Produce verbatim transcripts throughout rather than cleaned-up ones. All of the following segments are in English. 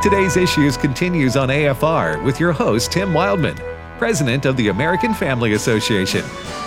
Today's Issues continues on A F R with your host, Tim Wildman, President of the American Family Association.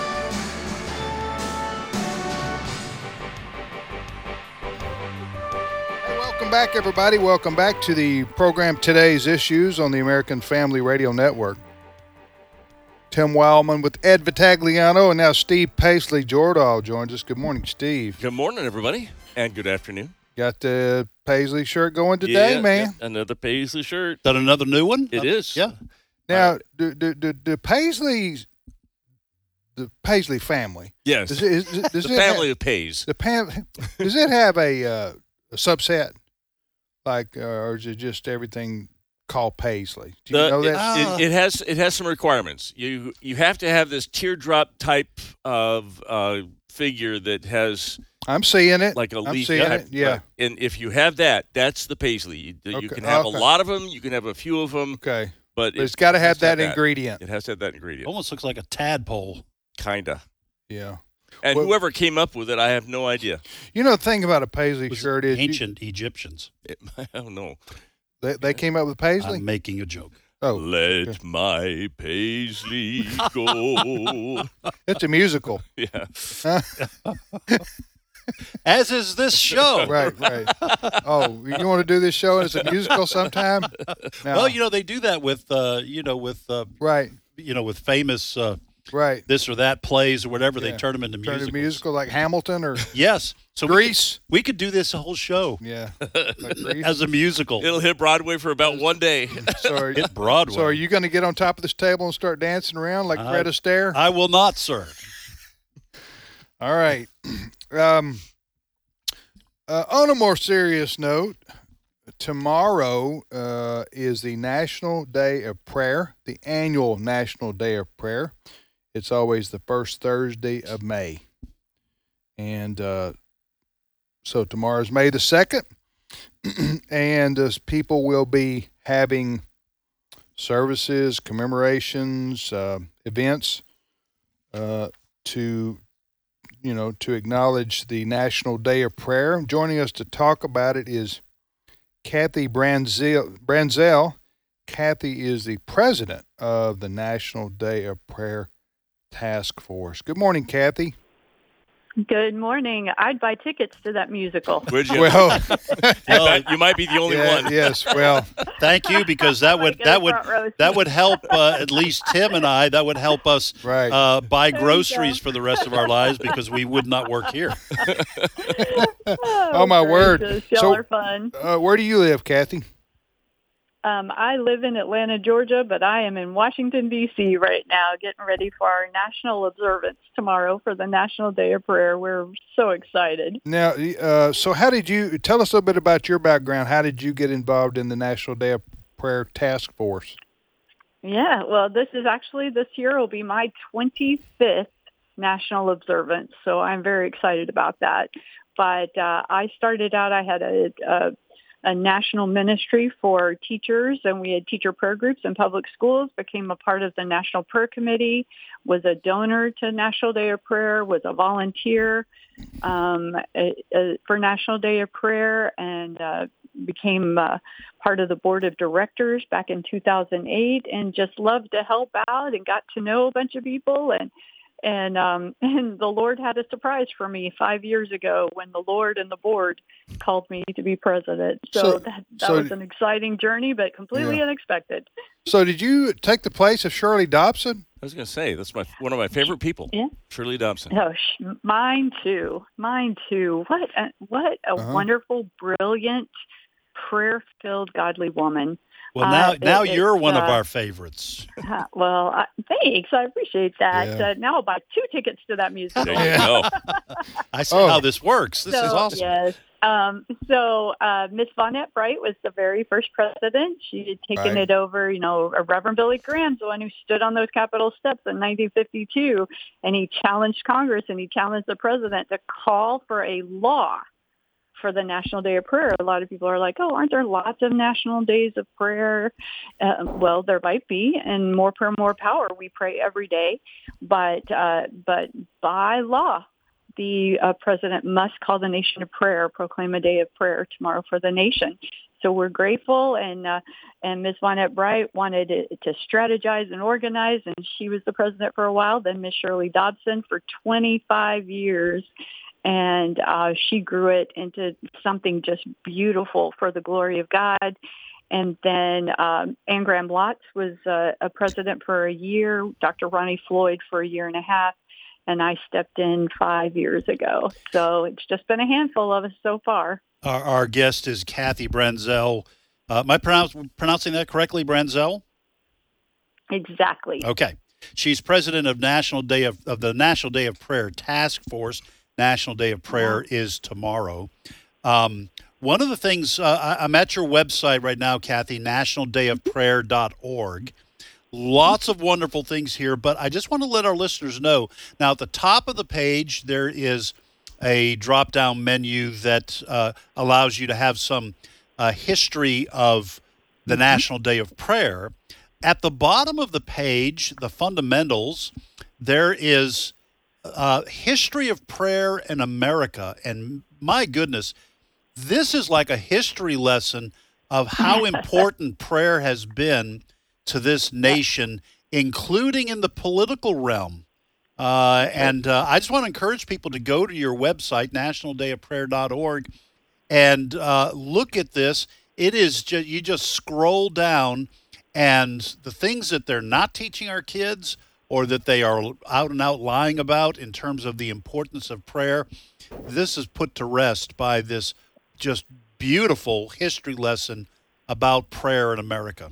Hey, welcome back, everybody. Welcome back to the program Today's Issues on the American Family Radio Network. Tim Wildman with Ed Vitagliano and now Steve Paisley Jordahl joins us. Good morning, Steve. Good morning, everybody, and good afternoon. Got the Paisley shirt going today, yeah, man. Yeah, another Paisley shirt. Is that another new one? It uh, is. Yeah. Now, Right. do, do, do, do Paisleys, the Paisley family, Yes. does it, is, does the it family have, of Pays. the pam- does it have a, uh, a subset, like, uh, or is it just everything called Paisley? Do you The- know it, that? Ah. it, it has it has some requirements. You you have to have this teardrop type of uh, figure that has I'm seeing it. like a I'm leaf seeing type. it. Yeah. Right. And if you have that, that's the Paisley. You, you Okay. can have Okay. a lot of them. You can have a few of them. Okay. But, But it's got to it have has to that ingredient. It has to have that ingredient. Almost looks like a tadpole. Kinda. Yeah. And Well- whoever came up with it, I have no idea. You know, the thing about a Paisley Was shirt is you- ancient Egyptians. It, I don't know. they, they came up with Paisley? I'm making a joke. oh, Let okay. my Paisley go. It's a musical. Yeah. As is this show. Right, right. Oh, you want to do this show as a musical sometime? No. Well, you know they do that with, uh, you know, with, uh, Right, you know, with famous uh, right. this or that plays or whatever. Yeah. They turn them into Turn musicals. to musical like Hamilton or Yes. So we Grease. could, we could do this whole show Yeah. Like Grease. as a musical. It'll hit Broadway for about one day. So are, Hit Broadway. so are you going to get on top of this table and start dancing around like I- Fred Astaire? I will not, sir. All right. Um, uh, on a more serious note, tomorrow uh, is the National Day of Prayer, the annual National Day of Prayer. It's always the first Thursday of May. And uh, so tomorrow is May the second, and uh, people will be having services, commemorations, uh, events uh, to you know, to acknowledge the National Day of Prayer. Joining us to talk about it is Kathy Branzel. Branzel. Kathy is the president of the National Day of Prayer Task Force. Good morning, Kathy. Good morning. I'd buy tickets to that musical. Would you? Well, you, might, you might be the only yeah, one. yes, well, Thank you, because that would Get a that would front row that seat. would help uh, at least Tim and I. That would help us right. uh, buy There you groceries go. for the rest of our lives because we would not work here. Oh, my word. gracious. Y'all So- are fun. Uh, where do you live, Kathy? Um, I live in Atlanta, Georgia, but I am in Washington, D C right now, getting ready for our national observance tomorrow for the National Day of Prayer. We're so excited. Now, uh, so how did you, tell us a little bit about your background. How did you get involved in the National Day of Prayer Task Force? Yeah, well, this is actually, this year will be my twenty-fifth national observance, so I'm very excited about that. But uh, I started out, I had a, a a national ministry for teachers, and we had teacher prayer groups in public schools, became a part of the National Prayer Committee, was a donor to National Day of Prayer, was a volunteer um, a, a, for National Day of Prayer, and uh, became uh, part of the board of directors back in two thousand eight, and just loved to help out and got to know a bunch of people. And And um, and the Lord had a surprise for me five years ago when the Lord and the board called me to be president. So, So- that, that so- was an exciting journey, but completely Yeah. unexpected. So did you take the place of Shirley Dobson? I was going to say, that's my one of my favorite people, Yeah. Shirley Dobson. Oh, sh- mine too. Mine too. What a, what a Uh-huh. wonderful, brilliant, prayer-filled, godly woman. Well, now Uh, it- now you're it's, one of uh, our favorites. Uh, well, I, thanks. I appreciate that. Yeah. Uh, now I'll buy two tickets to that musical. There you Yeah. go. I see Oh. how this works. This so, is awesome. Yes. Um, so uh, Miss Vonette Bright was the very first president. She had taken Right. it over. You know, Reverend Billy Graham's the one who stood on those Capitol steps in nineteen fifty-two, and he challenged Congress and he challenged the president to call for a law for the National Day of Prayer. A lot of people are like, oh, aren't there lots of national days of prayer? Uh, well, there might be, and more prayer, more power. We pray every day, but uh, but by law, the uh, president must call the nation to prayer, proclaim a day of prayer tomorrow for the nation. so we're grateful. And uh, and Miz Vonette Bright wanted to, to strategize and organize, and she was the president for a while. Then Miz Shirley Dobson for twenty-five years. And uh, she grew it into something just beautiful for the glory of God. And then um, Anne Graham Lotz was uh, a president for a year, Doctor Ronnie Floyd for a year and a half, and I stepped in five years ago. So it's just been a handful of us so far. Our, our guest is Kathy Branzell. Uh, am I pronounce, pronouncing that correctly, Branzell? Exactly. Okay. She's president of National Day of, of the National Day of Prayer Task Force. National Day of Prayer is tomorrow. Um, one of the things, uh, I, I'm at your website right now, Kathy, national day of prayer dot org. Lots of wonderful things here, but I just want to let our listeners know. Now, at the top of the page, there is a drop-down menu that uh, allows you to have some uh, history of the mm-hmm. National Day of Prayer. At the bottom of the page, the fundamentals, there is Uh, history of prayer in America. And my goodness, this is like a history lesson of how important prayer has been to this nation, including in the political realm. Uh, and uh, I just want to encourage people to go to your website, national day of prayer dot org, and uh, look at this. It is just, you just scroll down, and the things that they're not teaching our kids, or that they are out and out lying about in terms of the importance of prayer, this is put to rest by this just beautiful history lesson about prayer in America.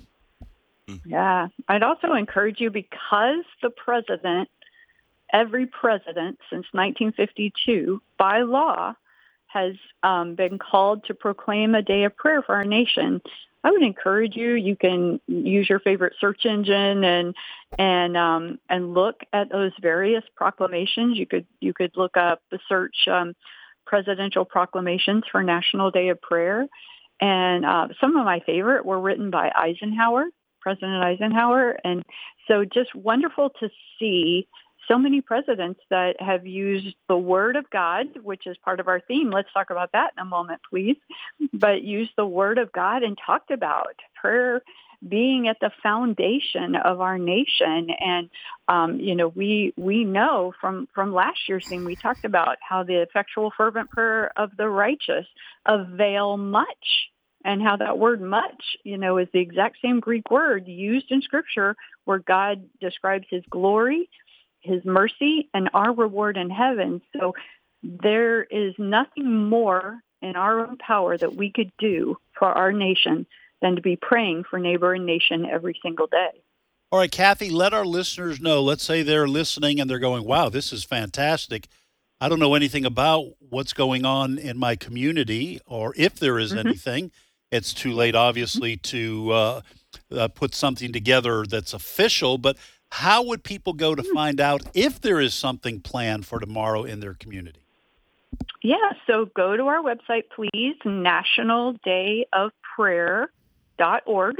Yeah. I'd also encourage you, because the president, every president since nineteen fifty-two, by law, has um, been called to proclaim a day of prayer for our nation. I would encourage you. You can use your favorite search engine and and um, and look at those various proclamations. You could you could look up the search um, presidential proclamations for National Day of Prayer, and uh, some of my favorite were written by Eisenhower, President Eisenhower, and so just wonderful to see so many presidents that have used the Word of God, which is part of our theme. Let's talk about that in a moment, please. But used the Word of God and talked about prayer being at the foundation of our nation. And, um, you know, we we know from, from last year's theme, we talked about how the effectual fervent prayer of the righteous avail much. And how that word much, you know, is the exact same Greek word used in Scripture where God describes his glory, his mercy, and our reward in heaven. So there is nothing more in our own power that we could do for our nation than to be praying for neighbor and nation every single day. All right, Kathy, let our listeners know. Let's say they're listening and they're going, wow, this is fantastic. I don't know anything about what's going on in my community, or if there is mm-hmm. anything. It's too late, obviously, to uh, uh, put something together that's official, but how would people go to find out if there is something planned for tomorrow in their community? Yeah, so go to our website, please, national day of prayer dot org,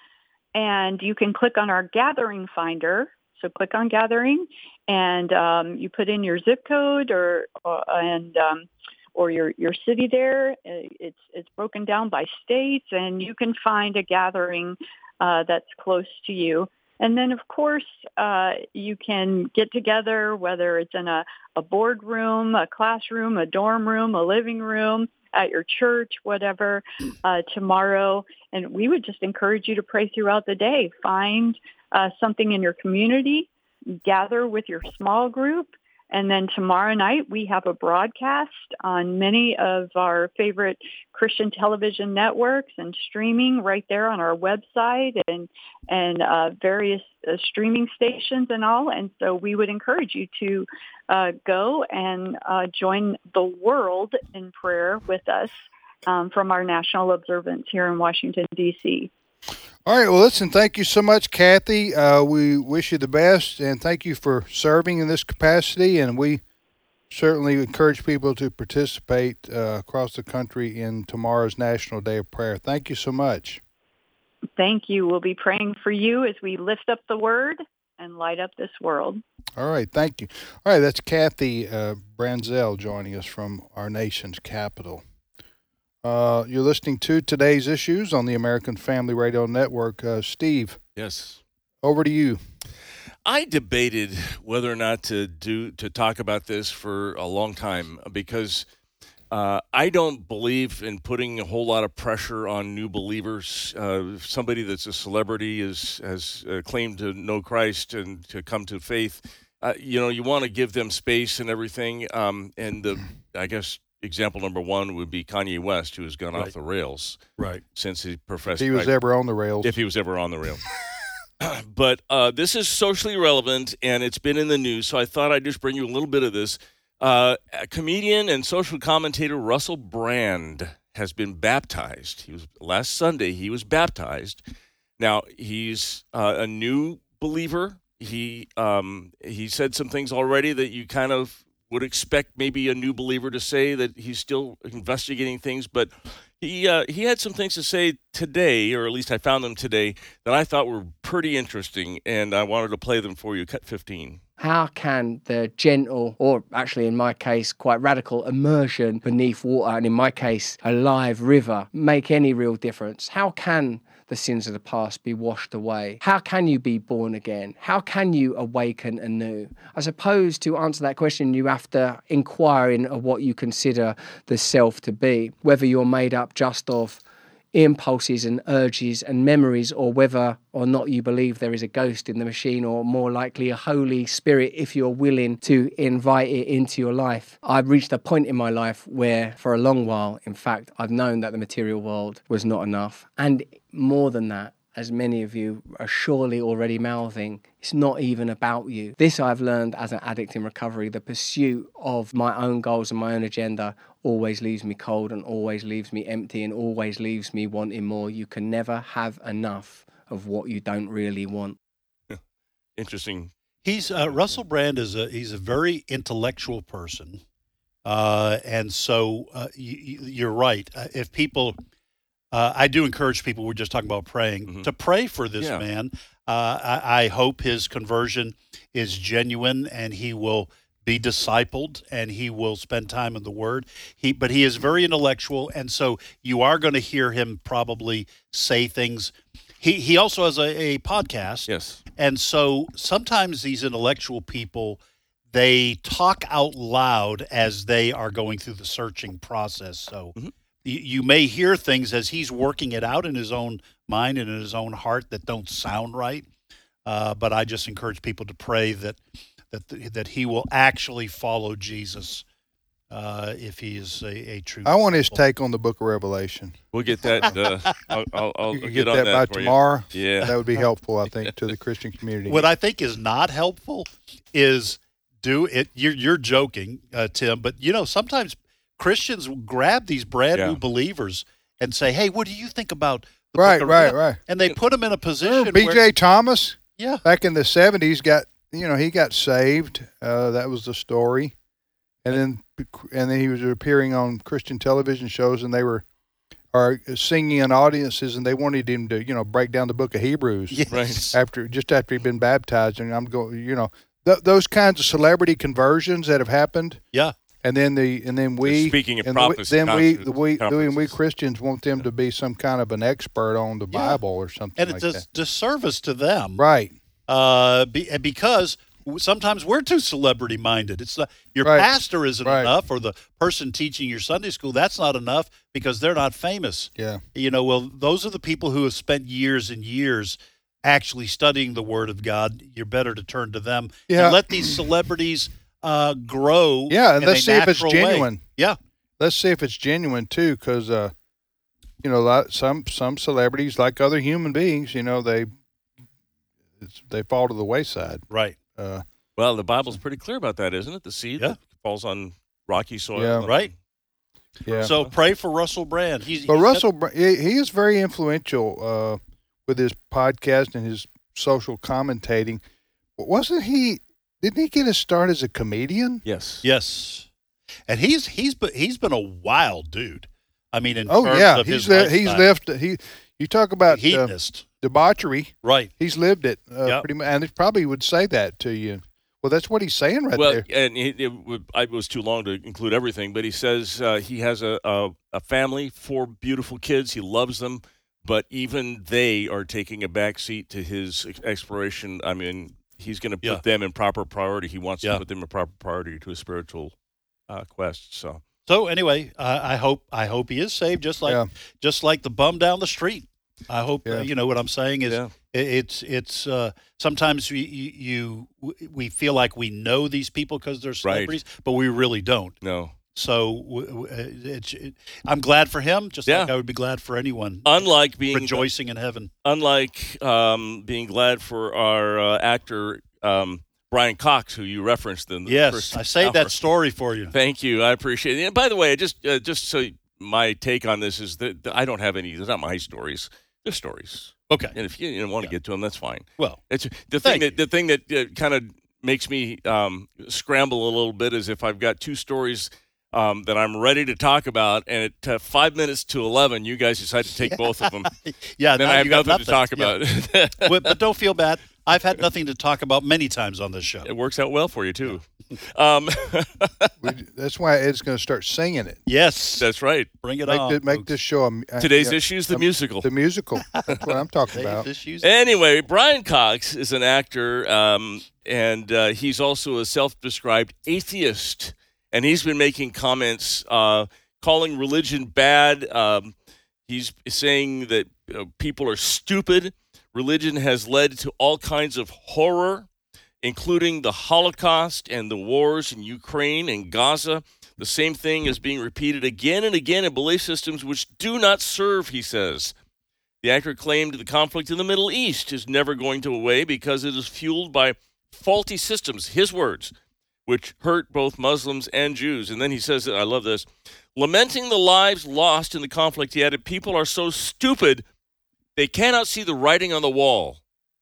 and you can click on our gathering finder. So click on gathering, and um, you put in your zip code or, or and um, or your your city there. It's it's broken down by states, and you can find a gathering uh, that's close to you. And then, of course, uh, you can get together, whether it's in a, a boardroom, a classroom, a dorm room, a living room, at your church, whatever, uh, tomorrow. And we would just encourage you to pray throughout the day. Find uh, something in your community, gather with your small group. And then tomorrow night, we have a broadcast on many of our favorite Christian television networks and streaming right there on our website and and uh, various uh, streaming stations and all. And so we would encourage you to uh, go and uh, join the world in prayer with us um, from our national observance here in Washington, D C All right. Well, listen, thank you so much, Kathy. Uh, we wish you the best, and thank you for serving in this capacity. And we certainly encourage people to participate uh, across the country in tomorrow's National Day of Prayer. Thank you so much. Thank you. We'll be praying for you as we lift up the word and light up this world. All right. Thank you. All right. That's Kathy uh, Branzell joining us from our nation's capital. Uh, you're listening to Today's Issues on the American Family Radio Network. Uh, Steve, Yes. over to you. I debated whether or not to do to talk about this for a long time because uh, I don't believe in putting a whole lot of pressure on new believers. Uh, if somebody that's a celebrity is has uh, claimed to know Christ and to come to faith, uh, you know, you want to give them space and everything. Um, and the I guess example number one would be Kanye West, who has gone Right. off the rails Right. since he professed. If he was Christ. ever on the rails. If he was ever on the rail. But uh, this is socially relevant, and it's been in the news, so I thought I'd just bring you a little bit of this. Uh, a comedian and social commentator Russell Brand has been baptized. He was last Sunday. He was baptized. Now he's uh, a new believer. He um, he said some things already that you kind of would expect maybe a new believer to say, that he's still investigating things, but he uh, he had some things to say today, or at least I found them today, that I thought were pretty interesting, and I wanted to play them for you. Cut fifteen. How can the gentle, or actually in my case, quite radical immersion beneath water, and in my case, a live river, make any real difference? How can the sins of the past be washed away? How can you be born again? How can you awaken anew? I suppose to answer that question, you have to inquire into what you consider the self to be, whether you're made up just of impulses and urges and memories, or whether or not you believe there is a ghost in the machine, or more likely a Holy Spirit if you're willing to invite it into your life. I've reached a point in my life where for a long while, in fact, I've known that the material world was not enough. And more than that, as many of you are surely already mouthing, it's not even about you. This I've learned as an addict in recovery. The pursuit of my own goals and my own agenda always leaves me cold and always leaves me empty and always leaves me wanting more. You can never have enough of what you don't really want. Interesting. He's uh, Russell Brand is a he's a very intellectual person, uh, and so uh, you, you're right. Uh, if people, uh, I do encourage people. We're just talking about praying Mhm. to pray for this Yeah. man. Uh, I, I hope his conversion is genuine, and he will be discipled, and he will spend time in the Word. He, but he is very intellectual, and so you are going to hear him probably say things. He he also has a, a podcast. Yes. And so sometimes these intellectual people, they talk out loud as they are going through the searching process. So Mhm. you, you may hear things as he's working it out in his own mind and in his own heart that don't sound right. Uh, but I just encourage people to pray that that that he will actually follow Jesus uh, if he is a, a true. I want his disciple. take on the book of Revelation. We'll get that. Uh, I'll, I'll, I'll You can get get on that, that by for you. tomorrow. Yeah. That would be helpful, I think, to the Christian community. What I think is not helpful is do it. You're you're joking, uh, Tim, but you know sometimes Christians will grab these brand Yeah. new believers and say, "Hey, what do you think about the right, book of right, Revelation?" right. And they put them in a position. Remember B J where, Thomas yeah, back in the seventies got, you know, he got saved. Uh, that was the story. And then and then he was appearing on Christian television shows, and they were are singing in audiences, and they wanted him to, you know, break down the book of Hebrews. yes. Right. After just after he'd been baptized, and I'm going, you know, th- those kinds of celebrity conversions that have happened, yeah. and then the and then we Speaking of and we, prophecy then we conference- the we, we and we conferences. Christians want them to be some kind of an expert on the Yeah. Bible or something And like it's a that. disservice to them, Right. uh, be, because sometimes we're too celebrity minded. It's not, your Right. pastor isn't Right. enough, or the person teaching your Sunday school, that's not enough because they're not famous. Yeah. You know, well, those are the people who have spent years and years actually studying the Word of God. You're better to turn to them Yeah. and let these celebrities uh, grow. Yeah, and in let's a see if it's natural way. genuine. Yeah, Let's see if it's genuine too, because uh, you know, a lot, some some celebrities, like other human beings, you know, they it's, they fall to the wayside. right. Uh, Well, the Bible's pretty clear about that, isn't it? The seed Yeah. that falls on rocky soil. Yeah. Right. yeah. So pray for Russell Brand. He's, But he's Russell, Br- he he is very influential uh, with his podcast and his social commentating. Wasn't he? Didn't he get his start as a comedian? Yes. yes, and he's he's been he's been a wild dude. I mean, in Oh terms yeah, of he's his li- he's lifestyle. lived. He you talk about uh, hedonist, debauchery. right? He's lived it uh, Yep. pretty much, and he probably would say that to you. Well, that's what he's saying right well, there. and it, it, would- I was too long to include everything, but he says uh, he has a, a a family, four beautiful kids. He loves them, but even they are taking a back seat to his ex- exploration. I mean, he's going to put Yeah. them in proper priority. He wants Yeah. to put them in proper priority to his spiritual uh, quest. So, So anyway, uh, I hope I hope he is saved, just like Yeah. just like the bum down the street. I hope uh, Yeah. you know what I'm saying is Yeah. it, it's it's uh, sometimes we you, you we feel like we know these people because they're celebrities, but we really don't. no. So w- w- it's it, I'm glad for him, just Yeah. like I would be glad for anyone Unlike being rejoicing in heaven. unlike um, being glad for our uh, actor um, Brian Cox, who you referenced in the Yes, first I saved hour. that story for you. Thank you. I appreciate it. And by the way, just uh, just so my take on this is that that I don't have any. They're not my stories. They're stories. Okay. And if you, you don't want to get to them, that's fine. Well, It's the thing Thank that the thing that uh, kind of makes me um, scramble a little bit is if I've got two stories um, that I'm ready to talk about, and at uh, five minutes to eleven, you guys decide to take both of them. yeah, Then now I have you got nothing to talk Yeah. about. but, but don't feel bad. I've had nothing to talk about many times on this show. It works out well for you too. Um, We, that's why Ed's going to start singing it. Yes, that's right. bring it Make, on. thi- make folks. this show a, a- Today's yeah, issue is the um, musical. The musical. That's what I'm talking about. Dave issues. Anyway, Brian Cox is an actor, um, and uh, he's also a self-described atheist. And he's been making comments uh, calling religion bad. Um, he's saying that uh, people are stupid. Religion has led to all kinds of horror, including the Holocaust and the wars in Ukraine and Gaza. The same thing is being repeated again and again in belief systems which do not serve, he says. The actor claimed the conflict in the Middle East is never going to away because it is fueled by faulty systems, his words, which hurt both Muslims and Jews. And then he says, I love this, lamenting the lives lost in the conflict, he added, people are so stupid they cannot see the writing on the wall.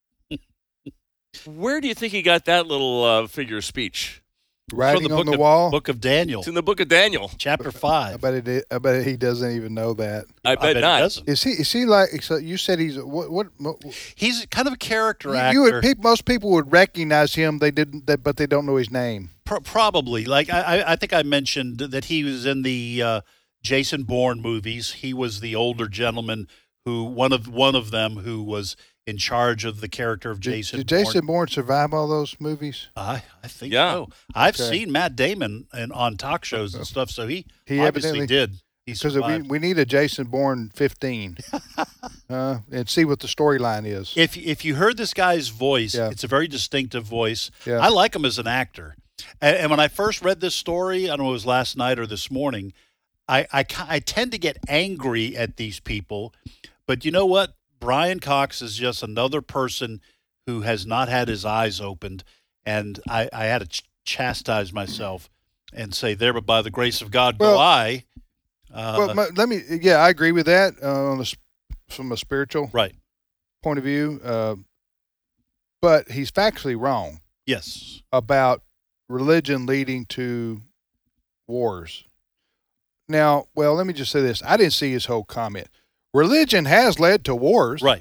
Where do you think he got that little uh, figure of speech? Writing From the on book the of, wall. Book of Daniel, It's in the book of Daniel. chapter I five. bet it. I bet he doesn't even know that. I bet, he not. doesn't. Is he? Is he like? So you said he's what? What? what He's kind of a character you, actor. you would, peop most people would recognize him. They didn't, they, but they don't know his name. Pro- probably. Like I, I- I think I mentioned that he was in the uh, Jason Bourne movies. He was the older gentleman who one of one of them who was in charge of the character of Did- Jason. Did, Bourne. Jason Bourne survive all those movies? I, I think Yeah. so. I've Okay. seen Matt Damon and on talk shows and stuff, so he, He obviously evidently- did. He Because we, survived. we need a Jason Bourne fifteen, uh, and see what the storyline is. If if you heard this guy's voice, Yeah. it's a very distinctive voice. Yeah. I like him as an actor. And, and when I first read this story, I don't know if it was last night or this morning, I, I, ki- I tend to get angry at these people. But you know what? Brian Cox is just another person who has not had his eyes opened. And I, I had to ch- chastise myself and say, there, but by the grace of God Well- go I. Uh, well, my, let me. Yeah, I agree with that uh, on a, s- from a spiritual right. point of view. Uh, but he's factually wrong Yes. about religion leading to wars. Now, well, let me just say this. I didn't see his whole comment. Religion has led to wars Right.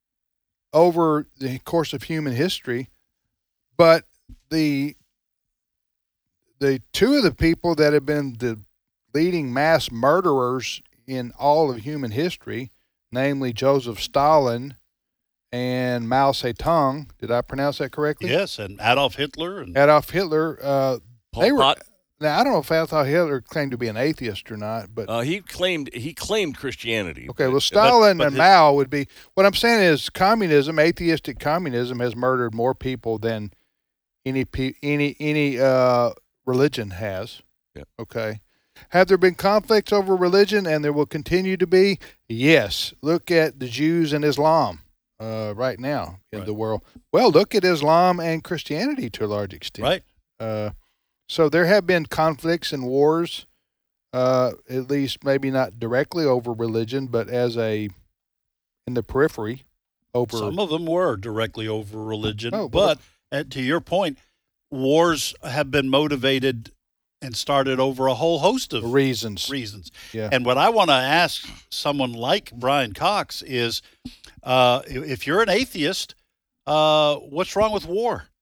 over the course of human history, but the the two of the people that have been the leading mass murderers in all of human history, namely Joseph Stalin and Mao Zedong, did I pronounce that correctly? Yes. And Adolf Hitler. And Adolf Hitler. Uh, Pol they were. Pot, Now I don't know if Adolf Hitler claimed to be an atheist or not, but uh, he claimed he claimed Christianity. okay. Well, but- Stalin but and his- Mao would be. What I'm saying is, communism, atheistic communism, has murdered more people than any pe- any any uh, religion has. Yep. Okay. Have there been conflicts over religion, and there will continue to be? Yes. Look at the Jews and Islam uh, right now in Right. the world. Well, look at Islam and Christianity to a large extent. right. Uh, so there have been conflicts and wars, uh, at least maybe not directly over religion, but as a in the periphery over. Some of them were directly over religion, Oh, but uh, to your point, wars have been motivated and started over a whole host of reasons. reasons. Yeah. And what I want to ask someone like Brian Cox is, uh, if you're an atheist, uh, what's wrong with war?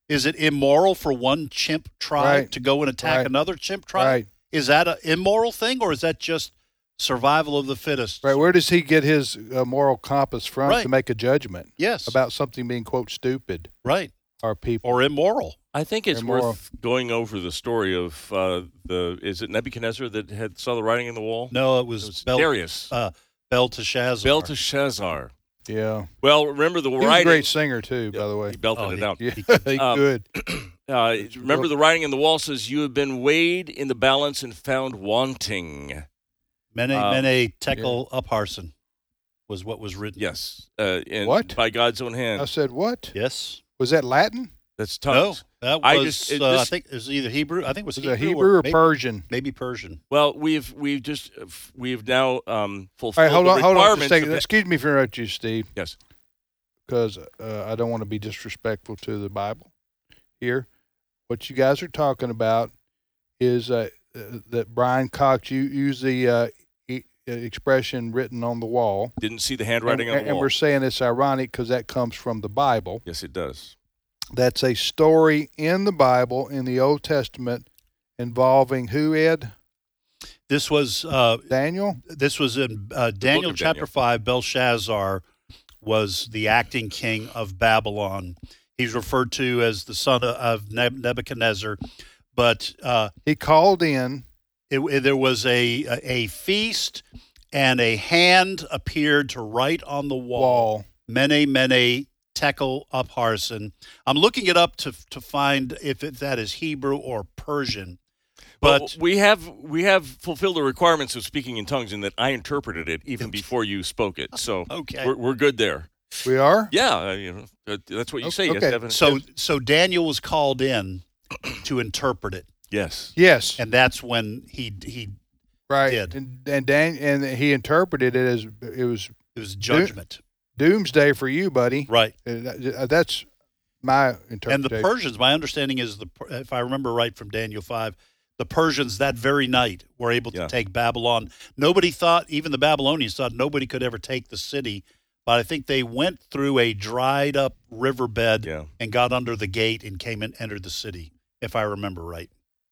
Is it immoral for one chimp tribe Right. to go and attack Right. another chimp tribe? Right. Is that an immoral thing, or is that just survival of the fittest? Right. Where does he get his uh, moral compass from Right. to make a judgment Yes. about something being, quote, stupid right. or people? Or immoral. I think it's Immoral. worth going over the story of uh, the. Is it Nebuchadnezzar that had saw the writing in the wall? No, it was, It was Bel- Darius. uh, Belteshazzar. Belteshazzar. Yeah. Well, remember the He was a writing. great singer, too, by the way. He belted Oh, it he- out. Yeah, He he Um, could. Uh, remember the writing in the wall says, "You have been weighed in the balance and found wanting." Mene, Um, Mene, Tekel, Upharsin was what was written. Yes. Uh, and What? By God's own hand. I said, what? Yes. Was that Latin? That's No, tongues. that I was, just- it- uh, I this- think it was either Hebrew. I think it was Was Hebrew, it Hebrew or maybe, Persian? maybe Persian. Well, we've we've just uh, f- we've now um, All fulfilled right, hold the on, hold on requirements. just a second. of- Excuse me for interrupting you, Steve, yes. because uh, I don't want to be disrespectful to the Bible here. What you guys are talking about is uh, uh, that Brian Cox you used the uh, e- expression written on the wall. Didn't see the And, handwriting on the and wall. we're saying it's ironic because that comes from the Bible. Yes, it does. That's a story in the Bible in the Old Testament involving who, Ed? This was uh, Daniel? this was in uh, Daniel of chapter Daniel. five. Belshazzar was the acting king of Babylon. He's referred to as the son of- of Neb- Nebuchadnezzar, but uh, He called in. it, it- there was a, a a feast, and a hand appeared to write on the wall. Wall. Mene, Mene, Tekel, Upharsin. I'm looking it up to to find if it, that is Hebrew or Persian. But But we have we have fulfilled the requirements of speaking in tongues in that I interpreted it even before you spoke it. So okay. we're, we're good there. We are? Yeah, uh, you know uh, that's what you say. Okay. Yes, Evan. So so Daniel was called in to interpret it, yes, Yes. and that's when he he right. did. And and Dan and he interpreted it as it was it was judgment, doomsday for you, buddy. right? Uh, that- uh, That's my interpretation. And the Persians, my understanding is the if I remember right from Daniel five, the Persians that very night were able to Yeah. take Babylon. Nobody thought, even the Babylonians thought nobody could ever take the city. But I think they went through a dried up riverbed yeah. and got under the gate and came and entered the city, if I remember right.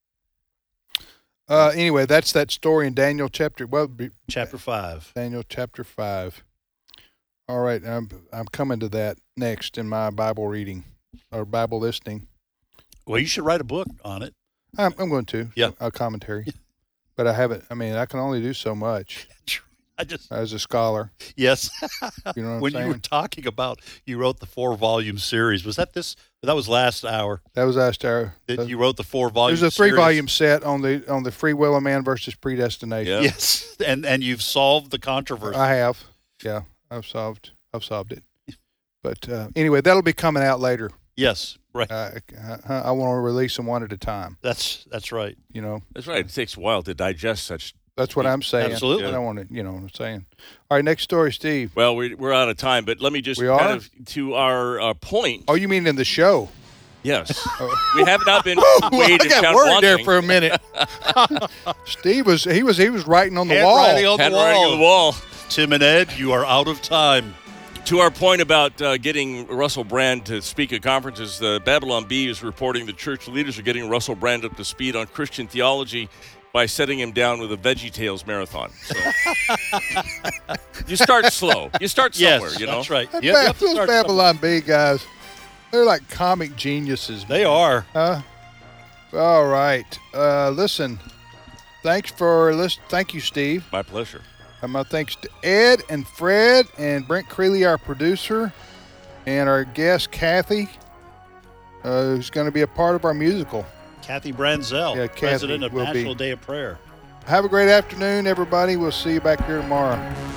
Uh, anyway, that's that story in Daniel chapter. Well, be- Chapter five. Daniel chapter five. All right, I'm I'm coming to that next in my Bible reading or Bible listening. Well, you should write a book on it. I'm I'm going to. Yeah. A commentary. But I haven't. I mean, I can only do so much I just as a scholar. yes. You know what when I'm you were saying? talking about you wrote the four volume series, was that this? That was last hour That was last hour. that you wrote the four volume. There's a three volume set on the on the free will of man versus predestination. Yeah. Yes, and and you've solved the controversy. I have. Yeah, I've solved. I've solved it. But uh, anyway, that'll be coming out later. yes, right. Uh, I, I want to release them one at a time. That's that's right. You know, That's right. It takes a while to digest such. that's what I'm saying. Absolutely. I don't want to. You know what I'm saying. All right, next story, Steve. Well, we, we're out of time, but let me just We kind are? of to our uh, point. Oh, you mean in the show? Yes, we have not been Well, weighed I and got found worried there wanting. for a minute. Steve was he was he was writing on the Handwriting wall. on the Handwriting wall. on the wall. Tim and Ed, you are out of time. To our point about uh, getting Russell Brand to speak at conferences, the Babylon Bee is reporting the church leaders are getting Russell Brand up to speed on Christian theology by setting him down with a VeggieTales marathon. So you start slow. You start somewhere, Yes, you know. that's right. That You Ba- have to those start Babylon B guys, they're like comic geniuses. somewhere. They are. Huh? All right. Uh, listen. Thanks for listen. Thank you, Steve. My pleasure. And my thanks to Ed and Fred and Brent Creeley, our producer, and our guest Kathy, uh, who's going to be a part of our musical. Kathy Branzel, Yeah, Kathy president of will be. National Day of Prayer. Have a great afternoon, everybody. We'll see you back here tomorrow.